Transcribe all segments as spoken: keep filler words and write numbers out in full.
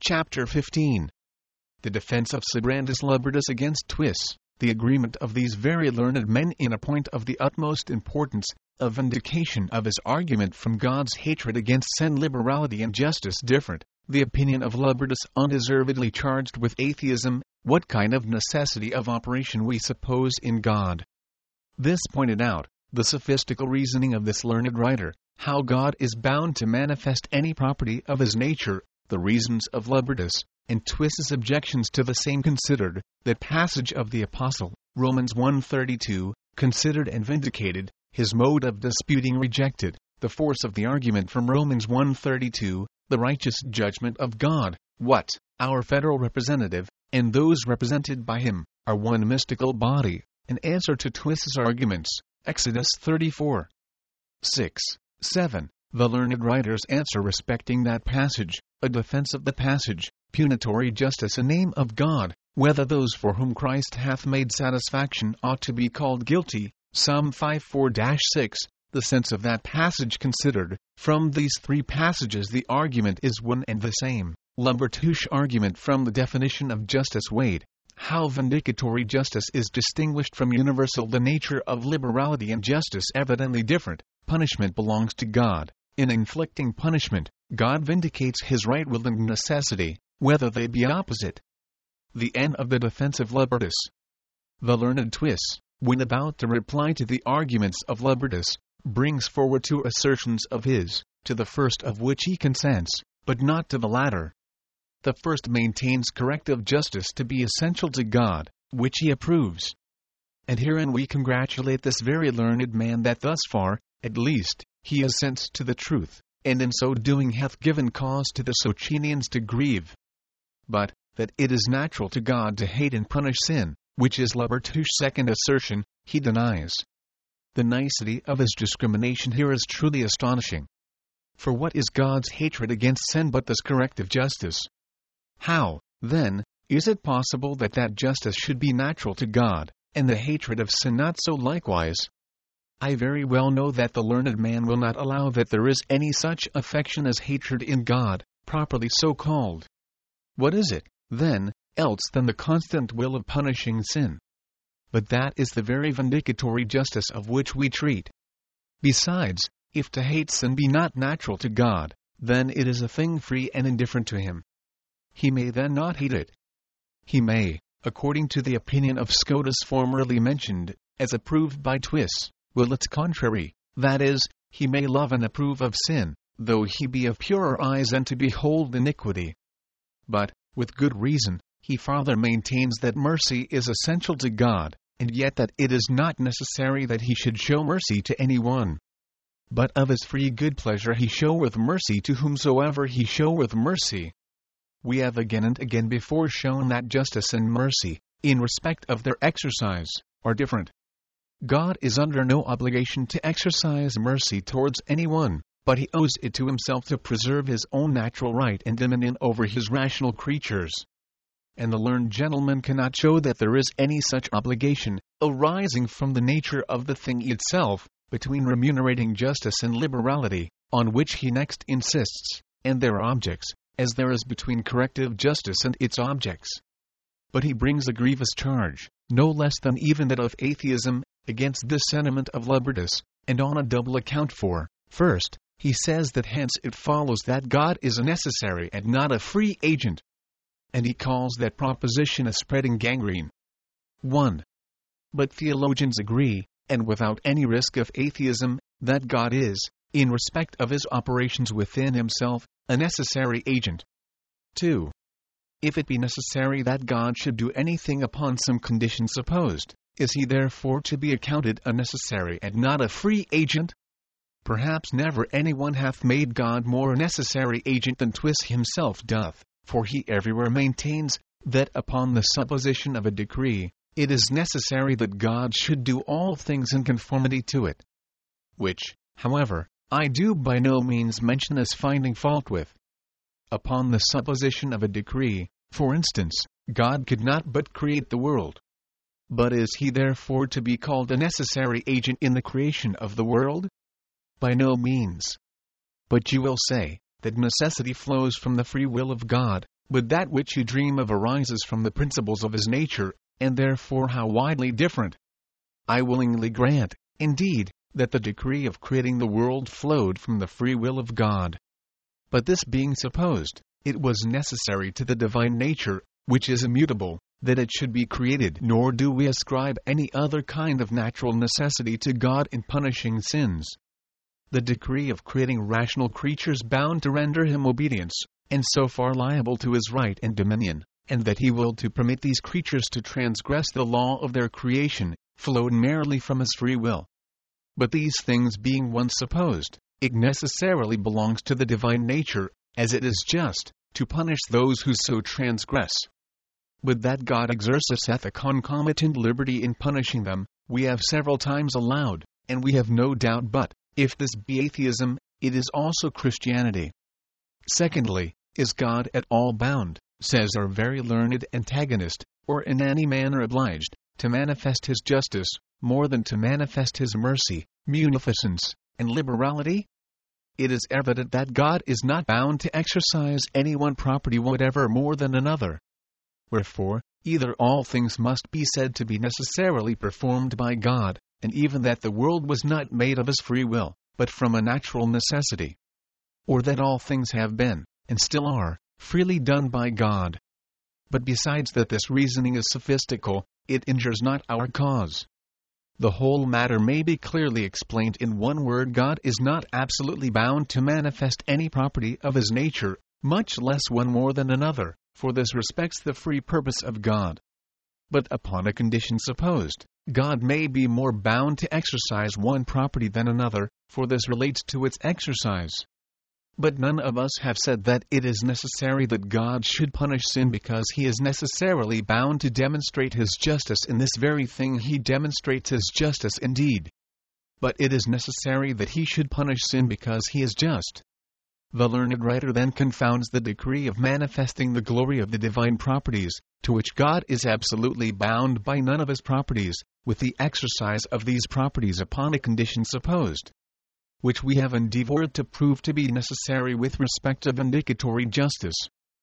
Chapter fifteen. The defense of Sibrandus Lubertus against Twiss. The agreement of these very learned men in a point of the utmost importance, a vindication of his argument from God's hatred against sin, liberality and justice different. The opinion of Lubertus undeservedly charged with atheism, what kind of necessity of operation we suppose in God. This pointed out, the sophistical reasoning of this learned writer, how God is bound to manifest any property of his nature, the reasons of Lubertus, and Twiss's objections to the same considered, that passage of the Apostle, Romans one thirty-two, considered and vindicated, his mode of disputing rejected, the force of the argument from Romans one thirty-two, the righteous judgment of God, what, our federal representative, and those represented by him, are one mystical body, an answer to Twiss's arguments, Exodus thirty-four. six. seven. The learned writer's answer respecting that passage, a defense of the passage, punitory justice in name of God, whether those for whom Christ hath made satisfaction ought to be called guilty, Psalm fifty-four dash six, the sense of that passage considered. From these three passages the argument is one and the same. Lubertus argument from the definition of justice weighed. How vindicatory justice is distinguished from universal. The nature of liberality and justice evidently different. Punishment belongs to God. In inflicting punishment, God vindicates his right will and necessity, whether they be opposite. The end of the defense of Lubertus. The learned Twiss, when about to reply to the arguments of Lubertus, brings forward two assertions of his, to the first of which he consents, but not to the latter. The first maintains corrective justice to be essential to God, which he approves. And herein we congratulate this very learned man that thus far, at least, he assents to the truth, and in so doing hath given cause to the Socinians to grieve. But, that it is natural to God to hate and punish sin, which is Lubertus' second assertion, he denies. The nicety of his discrimination here is truly astonishing. For what is God's hatred against sin but this corrective justice? How, then, is it possible that that justice should be natural to God, and the hatred of sin not so likewise? I very well know that the learned man will not allow that there is any such affection as hatred in God, properly so called. What is it, then, else than the constant will of punishing sin? But that is the very vindicatory justice of which we treat. Besides, if to hate sin be not natural to God, then it is a thing free and indifferent to him. He may then not hate it. He may, according to the opinion of Scotus formerly mentioned, as approved by Twiss, will its contrary, that is, he may love and approve of sin, though he be of purer eyes and to behold iniquity. But, with good reason, he farther maintains that mercy is essential to God, and yet that it is not necessary that he should show mercy to any one. But of his free good pleasure he showeth mercy to whomsoever he showeth mercy. We have again and again before shown that justice and mercy, in respect of their exercise, are different. God is under no obligation to exercise mercy towards anyone, but he owes it to himself to preserve his own natural right and dominion over his rational creatures. And the learned gentleman cannot show that there is any such obligation, arising from the nature of the thing itself, between remunerating justice and liberality, on which he next insists, and their objects, as there is between corrective justice and its objects. But he brings a grievous charge, no less than even that of atheism, against this sentiment of Lubertus, and on a double account. For, first, he says that hence it follows that God is a necessary and not a free agent. And he calls that proposition a spreading gangrene. one. But theologians agree, and without any risk of atheism, that God is, in respect of his operations within himself, a necessary agent. two. If it be necessary that God should do anything upon some condition supposed, is he therefore to be accounted a necessary and not a free agent? Perhaps never anyone hath made God more a necessary agent than Twiss himself doth, for he everywhere maintains, that upon the supposition of a decree, it is necessary that God should do all things in conformity to it. Which, however, I do by no means mention as finding fault with. Upon the supposition of a decree, for instance, God could not but create the world. But is he therefore to be called a necessary agent in the creation of the world? By no means. But you will say, that necessity flows from the free will of God, but that which you dream of arises from the principles of his nature, and therefore how widely different. I willingly grant, indeed, that the decree of creating the world flowed from the free will of God. But this being supposed, it was necessary to the divine nature, which is immutable, that it should be created. Nor do we ascribe any other kind of natural necessity to God in punishing sins. The decree of creating rational creatures bound to render him obedience, and so far liable to his right and dominion, and that he willed to permit these creatures to transgress the law of their creation, flowed merely from his free will. But these things being once supposed, it necessarily belongs to the divine nature, as it is just, to punish those who so transgress. But that God exerciseth a concomitant liberty in punishing them, we have several times allowed, and we have no doubt but, if this be atheism, it is also Christianity. Secondly, is God at all bound, says our very learned antagonist, or in any manner obliged, to manifest his justice, more than to manifest his mercy, munificence, and liberality? It is evident that God is not bound to exercise any one property whatever more than another. Wherefore, either all things must be said to be necessarily performed by God, and even that the world was not made of his free will, but from a natural necessity. Or that all things have been, and still are, freely done by God. But besides that this reasoning is sophistical, it injures not our cause. The whole matter may be clearly explained in one word: God is not absolutely bound to manifest any property of his nature, much less one more than another, for this respects the free purpose of God. But upon a condition supposed, God may be more bound to exercise one property than another, for this relates to its exercise. But none of us have said that it is necessary that God should punish sin, because he is necessarily bound to demonstrate his justice in this very thing. He demonstrates his justice indeed. But it is necessary that he should punish sin because he is just. The learned writer then confounds the decree of manifesting the glory of the divine properties, to which God is absolutely bound by none of his properties, with the exercise of these properties upon a condition supposed, which we have endeavored to prove to be necessary with respect to vindicatory justice.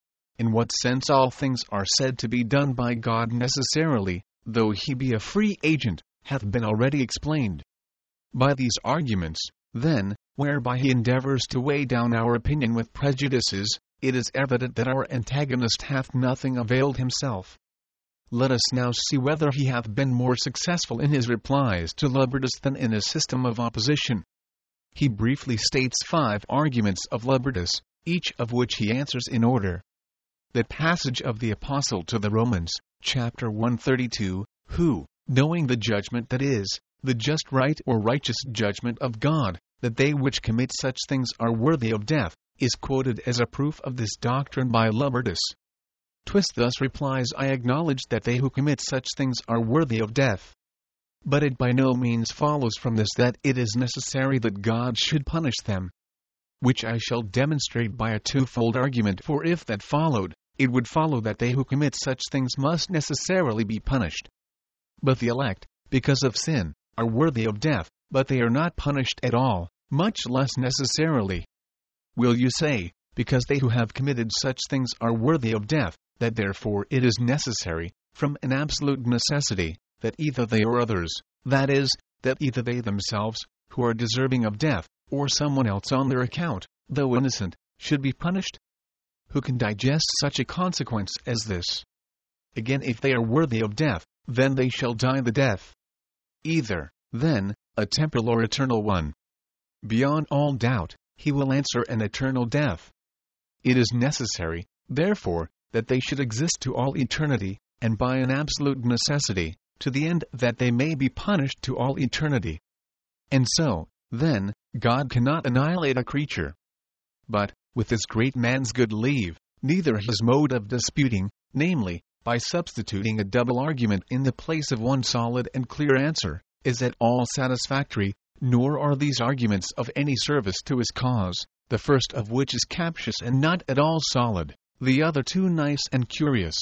In what sense all things are said to be done by God necessarily, though he be a free agent, hath been already explained. By these arguments, then, whereby he endeavors to weigh down our opinion with prejudices, it is evident that our antagonist hath nothing availed himself. Let us now see whether he hath been more successful in his replies to Libertus than in his system of opposition. He briefly states five arguments of Libertus, each of which he answers in order. That passage of the Apostle to the Romans, chapter one thirty-two, who, knowing the judgment that is, the just right or righteous judgment of God, that they which commit such things are worthy of death, is quoted as a proof of this doctrine by Libertus. Twist thus replies: I acknowledge that they who commit such things are worthy of death. But it by no means follows from this that it is necessary that God should punish them, which I shall demonstrate by a twofold argument. For if that followed, it would follow that they who commit such things must necessarily be punished. But the elect, because of sin, are worthy of death, but they are not punished at all, much less necessarily. Will you say, because they who have committed such things are worthy of death, that therefore it is necessary, from an absolute necessity, that either they or others, that is, that either they themselves, who are deserving of death, or someone else on their account, though innocent, should be punished? Who can digest such a consequence as this? Again, if they are worthy of death, then they shall die the death. Either, then, a temporal or eternal one. Beyond all doubt, he will answer an eternal death. It is necessary, therefore, that they should exist to all eternity, and by an absolute necessity, to the end that they may be punished to all eternity. And so, then, God cannot annihilate a creature. But, with this great man's good leave, neither his mode of disputing, namely, by substituting a double argument in the place of one solid and clear answer, is at all satisfactory, nor are these arguments of any service to his cause, the first of which is captious and not at all solid, the other two nice and curious.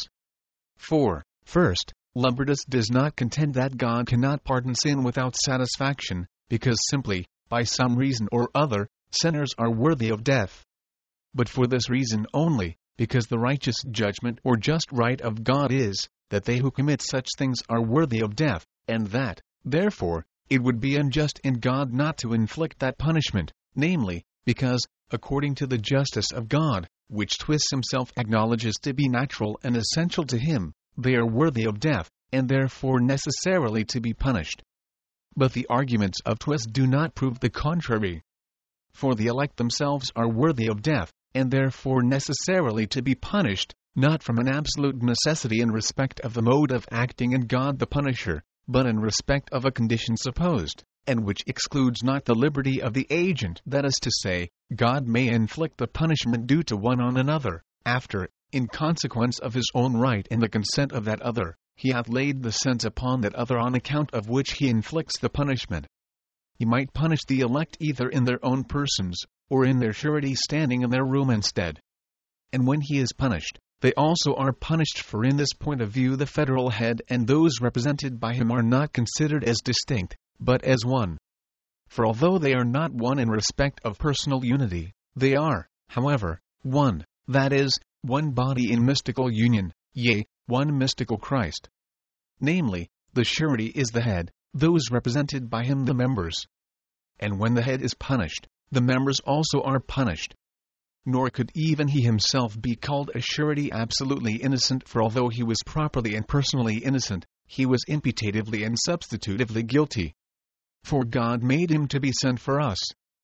For, first, Libertus does not contend that God cannot pardon sin without satisfaction, because simply, by some reason or other, sinners are worthy of death. But for this reason only, because the righteous judgment or just right of God is, that they who commit such things are worthy of death, and that, therefore, it would be unjust in God not to inflict that punishment, namely, because, according to the justice of God, which Twiss himself acknowledges to be natural and essential to him, they are worthy of death, and therefore necessarily to be punished. But the arguments of Twiss do not prove the contrary. For the elect themselves are worthy of death, and therefore necessarily to be punished, not from an absolute necessity in respect of the mode of acting in God the Punisher, but in respect of a condition supposed, and which excludes not the liberty of the agent. That is to say, God may inflict the punishment due to one on another, after, in consequence of his own right and the consent of that other, he hath laid the sins upon that other on account of which he inflicts the punishment. He might punish the elect either in their own persons, or in their surety standing in their room instead. And when he is punished, they also are punished, for in this point of view the federal head and those represented by him are not considered as distinct, but as one. For although they are not one in respect of personal unity, they are, however, one, that is, one body in mystical union, yea, one mystical Christ. Namely, the surety is the head, those represented by him the members. And when the head is punished, the members also are punished. Nor could even he himself be called a surety absolutely innocent, for although he was properly and personally innocent, he was imputatively and substitutively guilty. For God made him to be sin for us.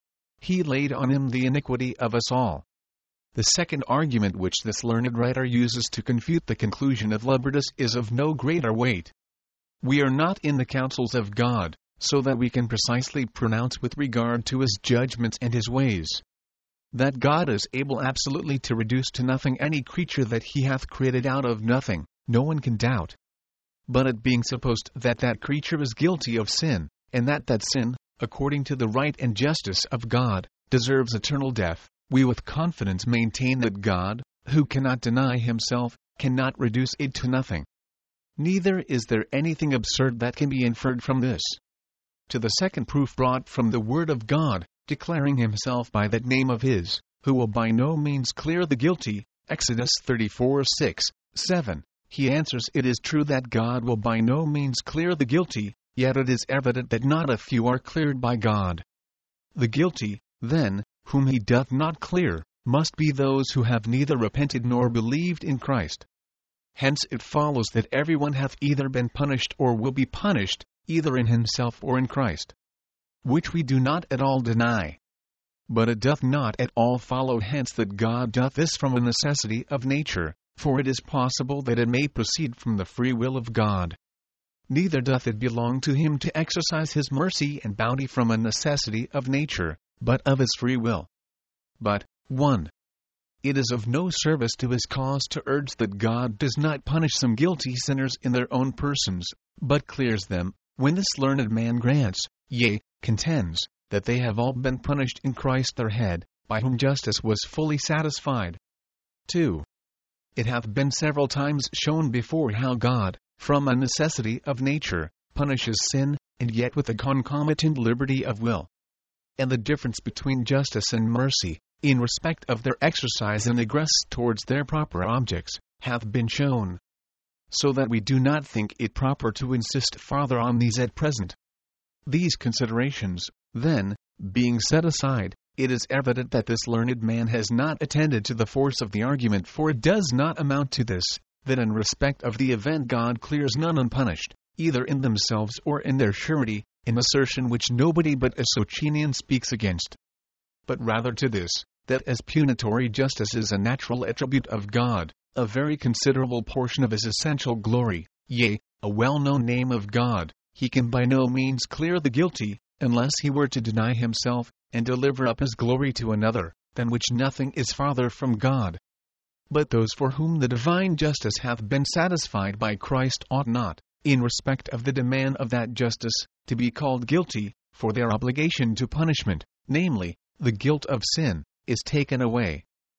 He laid on him the iniquity of us all. The second argument which this learned writer uses to confute the conclusion of Libertas is of no greater weight. We are not in the counsels of God, so that we can precisely pronounce with regard to his judgments and his ways. That God is able absolutely to reduce to nothing any creature that he hath created out of nothing, no one can doubt. But it being supposed that that creature is guilty of sin, and that that sin, according to the right and justice of God, deserves eternal death, we with confidence maintain that God, who cannot deny himself, cannot reduce it to nothing. Neither is there anything absurd that can be inferred from this. To the second proof brought from the Word of God, declaring himself by that name of his, who will by no means clear the guilty, Exodus thirty-four six, seven, he answers, it is true that God will by no means clear the guilty, yet it is evident that not a few are cleared by God. The guilty, then, whom he doth not clear, must be those who have neither repented nor believed in Christ. Hence it follows that everyone hath either been punished or will be punished, either in himself or in Christ. Which we do not at all deny. But it doth not at all follow hence that God doth this from a necessity of nature, for it is possible that it may proceed from the free will of God. Neither doth it belong to him to exercise his mercy and bounty from a necessity of nature, but of his free will. But, one. It is of no service to his cause to urge that God does not punish some guilty sinners in their own persons, but clears them, when this learned man grants, yea, contends, that they have all been punished in Christ their head, by whom justice was fully satisfied. two. It hath been several times shown before how God, from a necessity of nature, punishes sin, and yet with a concomitant liberty of will. And the difference between justice and mercy, in respect of their exercise and egress towards their proper objects, hath been shown. So that we do not think it proper to insist farther on these at present. These considerations, then, being set aside, it is evident that this learned man has not attended to the force of the argument, for it does not amount to this, that in respect of the event God clears none unpunished, either in themselves or in their surety, an assertion which nobody but a Socinian speaks against. But rather to this, that as punitory justice is a natural attribute of God, a very considerable portion of his essential glory, yea, a well-known name of God, he can by no means clear the guilty, unless he were to deny himself, and deliver up his glory to another, than which nothing is farther from God. But those for whom the divine justice hath been satisfied by Christ ought not, in respect of the demand of that justice, to be called guilty, for their obligation to punishment, namely, the guilt of sin, is taken away.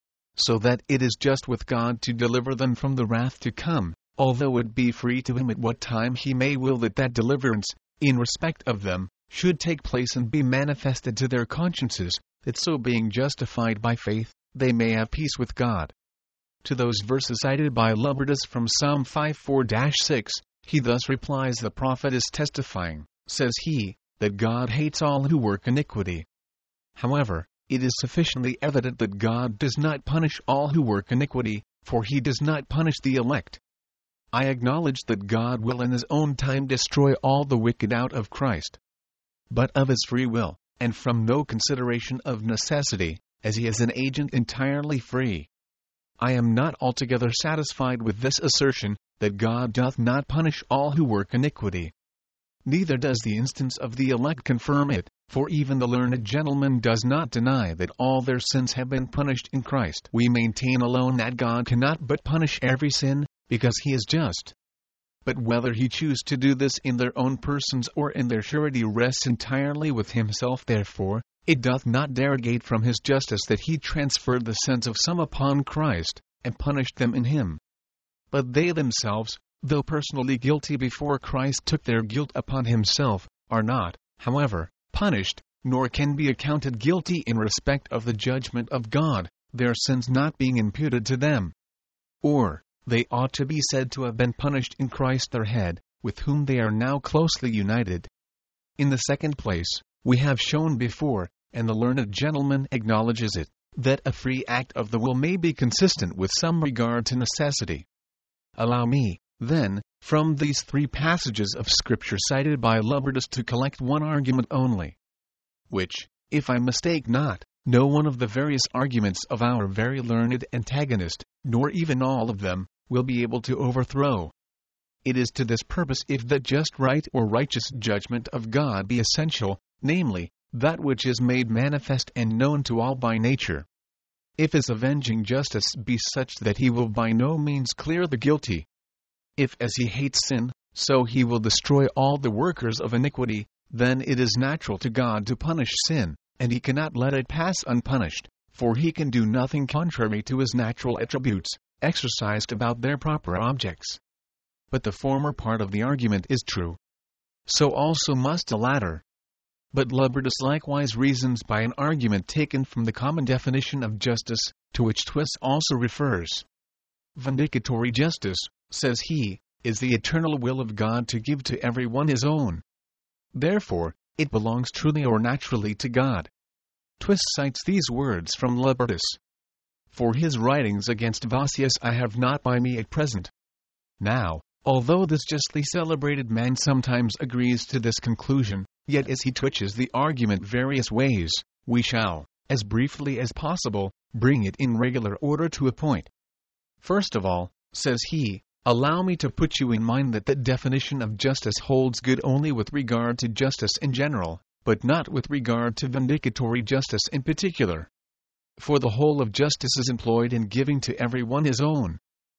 So that it is just with God to deliver them from the wrath to come, although it be free to him at what time he may will that that deliverance, in respect of them, should take place and be manifested to their consciences, that so being justified by faith, they may have peace with God. To those verses cited by Lubberdus from Psalm fifty-four six, he thus replies: "The prophet is testifying," says he, "that God hates all who work iniquity." However, it is sufficiently evident that God does not punish all who work iniquity, for he does not punish the elect. I acknowledge that God will in his own time destroy all the wicked out of Christ. But of his free will, and from no consideration of necessity, as he is an agent entirely free. I am not altogether satisfied with this assertion, that God doth not punish all who work iniquity. Neither does the instance of the elect confirm it, for even the learned gentleman does not deny that all their sins have been punished in Christ. We maintain alone that God cannot but punish every sin, because he is just. But whether he choose to do this in their own persons or in their surety rests entirely with himself. Therefore, it doth not derogate from his justice that he transferred the sins of some upon Christ, and punished them in him. But they themselves, though personally guilty before Christ took their guilt upon himself, are not, however, punished, nor can be accounted guilty in respect of the judgment of God, their sins not being imputed to them. Or, they ought to be said to have been punished in Christ their head, with whom they are now closely united. In the second place, we have shown before, and the learned gentleman acknowledges it, that a free act of the will may be consistent with some regard to necessity. Allow me, then, from these three passages of Scripture cited by Lubberdus to collect one argument only, which, if I mistake not, no one of the various arguments of our very learned antagonist, nor even all of them, will be able to overthrow. It is to this purpose if the just right or righteous judgment of God be essential, namely, that which is made manifest and known to all by nature. If his avenging justice be such that he will by no means clear the guilty. If as he hates sin, so he will destroy all the workers of iniquity, then it is natural to God to punish sin, and he cannot let it pass unpunished, for he can do nothing contrary to his natural attributes, exercised about their proper objects. But the former part of the argument is true. So also must the latter. But Lubberdus likewise reasons by an argument taken from the common definition of justice, to which Twiss also refers. Vindicatory justice, says he, is the eternal will of God to give to every one his own. Therefore, it belongs truly or naturally to God. Twiss cites these words from Lubberdus. For his writings against Vossius I have not by me at present. Now, although this justly celebrated man sometimes agrees to this conclusion, yet as he twitches the argument various ways, we shall, as briefly as possible, bring it in regular order to a point. First of all, says he, allow me to put you in mind that the definition of justice holds good only with regard to justice in general, but not with regard to vindicatory justice in particular. For the whole of justice is employed in giving to every one his own.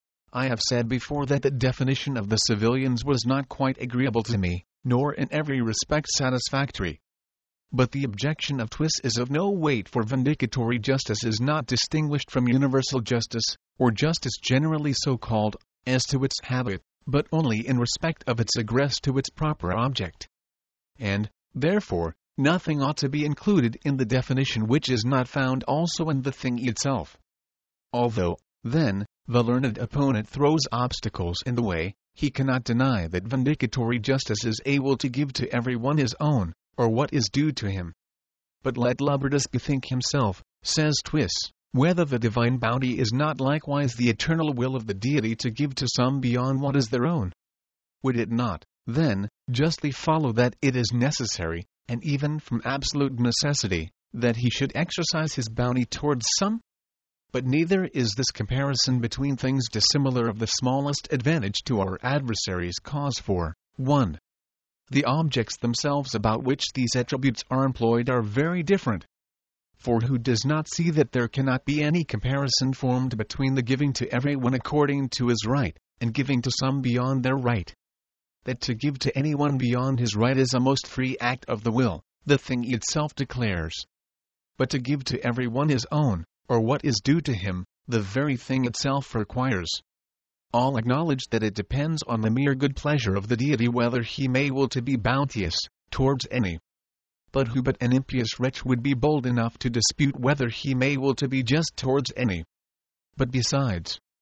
I have said before that the definition of the civilians was not quite agreeable to me, nor in every respect satisfactory. But the objection of Twiss is of no weight, for vindicatory justice is not distinguished from universal justice, or justice generally so called, as to its habit, but only in respect of its egress to its proper object. And, therefore, nothing ought to be included in the definition which is not found also in the thing itself. Although, then, the learned opponent throws obstacles in the way, he cannot deny that vindicatory justice is able to give to every one his own, or what is due to him. But let Lubberdus bethink himself, says Twiss, whether the divine bounty is not likewise the eternal will of the deity to give to some beyond what is their own. Would it not, then, justly follow that it is necessary, and even from absolute necessity, that he should exercise his bounty towards some? But neither is this comparison between things dissimilar of the smallest advantage to our adversaries cause for, one. The objects themselves about which these attributes are employed are very different. For who does not see that there cannot be any comparison formed between the giving to every one according to his right, and giving to some beyond their right? That to give to anyone beyond his right is a most free act of the will, the thing itself declares. But to give to every one his own, or what is due to him, the very thing itself requires. All acknowledge that it depends on the mere good pleasure of the deity whether he may will to be bounteous towards any. But who but an impious wretch would be bold enough to dispute whether he may will to be just towards any? But besides,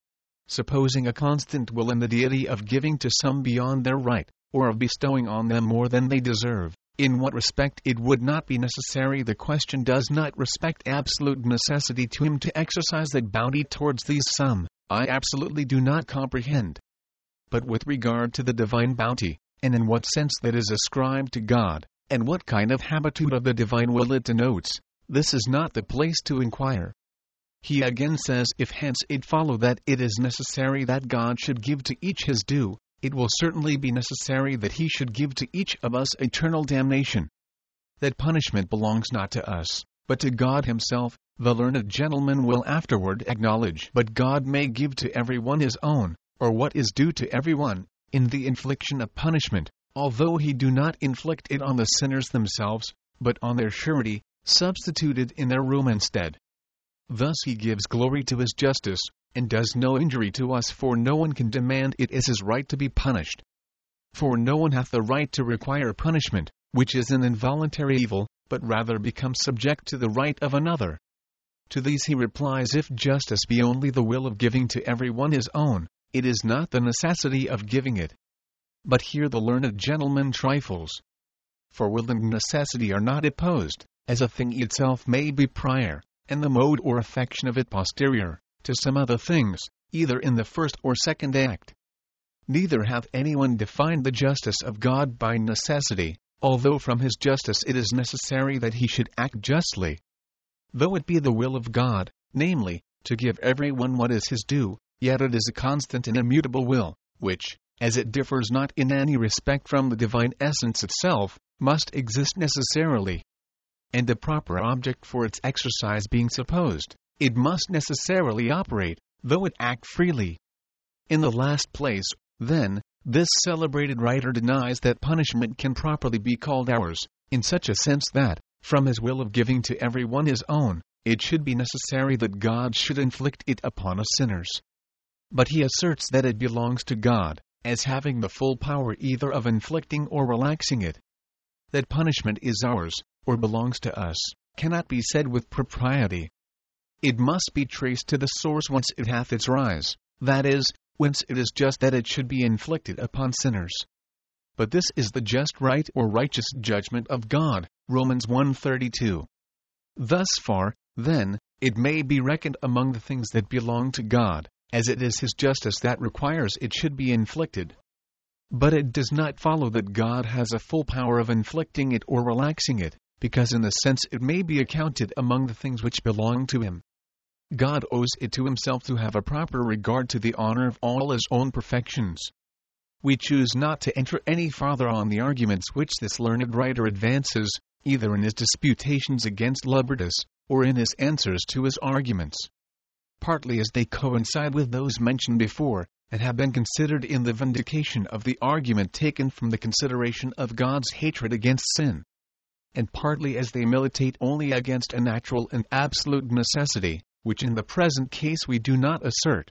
supposing a constant will in the deity of giving to some beyond their right, or of bestowing on them more than they deserve, in what respect it would not be necessary. The question does not respect absolute necessity to him to exercise that bounty towards these some, I absolutely do not comprehend. But with regard to the divine bounty, and in what sense that is ascribed to God, and what kind of habitude of the divine will it denotes, this is not the place to inquire. He again says, if hence it follow that it is necessary that God should give to each his due, it will certainly be necessary that he should give to each of us eternal damnation. That punishment belongs not to us, but to God himself, the learned gentleman will afterward acknowledge. But God may give to everyone his own, or what is due to everyone, in the infliction of punishment, although he do not inflict it on the sinners themselves, but on their surety, substituted in their room instead. Thus he gives glory to his justice, and does no injury to us, for no one can demand it as his right to be punished. For no one hath the right to require punishment, which is an involuntary evil, but rather becomes subject to the right of another. To these he replies, if justice be only the will of giving to every one his own, it is not the necessity of giving it. But here the learned gentleman trifles. For will and necessity are not opposed, as a thing itself may be prior, and the mode or affection of it posterior, to some other things, either in the first or second act. Neither hath anyone defined the justice of God by necessity, although from his justice it is necessary that he should act justly. Though it be the will of God, namely, to give every one what is his due, yet it is a constant and immutable will, which, as it differs not in any respect from the divine essence itself, must exist necessarily. And the proper object for its exercise being supposed, it must necessarily operate, though it act freely. In the last place, then, this celebrated writer denies that punishment can properly be called ours, in such a sense that, from his will of giving to every one his own, it should be necessary that God should inflict it upon us sinners. But he asserts that it belongs to God, as having the full power either of inflicting or relaxing it. That punishment is ours, or belongs to us, cannot be said with propriety. It must be traced to the source whence it hath its rise, that is, whence it is just that it should be inflicted upon sinners. But this is the just right or righteous judgment of God, Romans one thirty-two. Thus far, then, it may be reckoned among the things that belong to God, as it is his justice that requires it should be inflicted. But it does not follow that God has a full power of inflicting it or relaxing it, because in the sense it may be accounted among the things which belong to him. God owes it to himself to have a proper regard to the honor of all his own perfections. We choose not to enter any farther on the arguments which this learned writer advances, either in his disputations against Lubertus, or in his answers to his arguments. Partly as they coincide with those mentioned before, and have been considered in the vindication of the argument taken from the consideration of God's hatred against sin, and partly as they militate only against a natural and absolute necessity, which in the present case we do not assert.